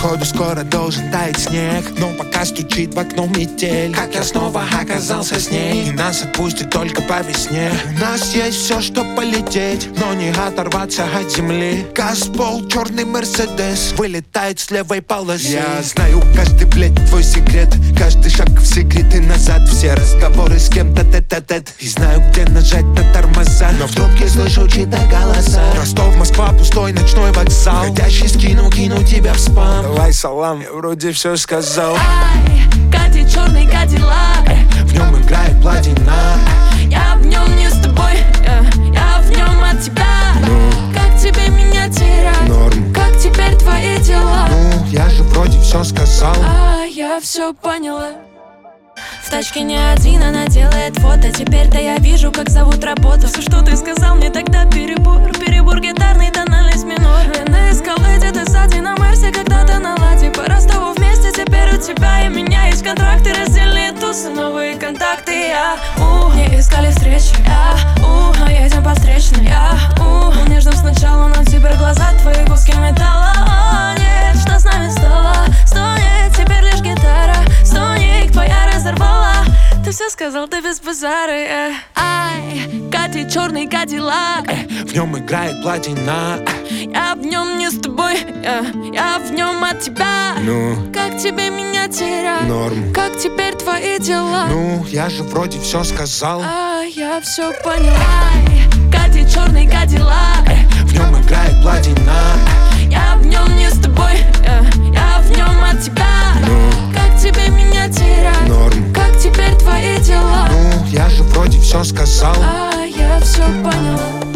Походу скоро должен таять снег, но пока стучит в окно метель. Как я снова оказался с ней, и нас отпустит только по весне. У нас есть все, чтоб полететь, но не оторваться от земли. Газ в пол, черный Мерседес вылетает с левой полосы. Я знаю каждый, блядь, твой секрет, каждый шаг в секрет и назад. Все разговоры с кем-то тет-а-тет, и знаю, где нажать на тормоза, но в трубке слышу чьи-то голоса. Ростов, Москва, пустой ночной вокзал. Ходящий кину тебя в спам. Давай салам, я вроде все сказал. Ай, Катя, черный кадиллак, в нем играет платина. я в нем не с тобой, я в нем от тебя. Как тебе меня терять? Норм. Как теперь твои дела? Ну, я же вроде все сказал. Я все поняла. В тачке не один, она делает фото. Теперь-то я вижу, как зовут работу. Все, что ты сказал мне тогда, перебор. Перебор гитарный, тональность минор. Я на эскалейте, ты сзади на Мерсе, когда-то на ладе. По Ростову вместе, теперь у тебя и меня есть контракты, раздельные тусы, новые контакты. Не искали встречи, но едем по встречной. Был нежным сначала, но теперь глаза твои куски металла. Нет, что с нами стало? Стонет теперь лишь гитара. Стонет, твоя разорвала. Ты все сказал, ты без базара. Ай, Катя, черный кадиллак, в нем играет платина. я в нем не с тобой, я в нем от тебя. Ну, как тебе меня терять? Норм. Как теперь твои дела? Ну, я же вроде все сказал. Я все поняла. Ай, Катя, черный кадиллак, в нем играет платина. я в нем не с тобой, я в нем от тебя. Как тебе меня терять? Норм. Как теперь твои дела? Ну, я же вроде все сказал. Я все поняла.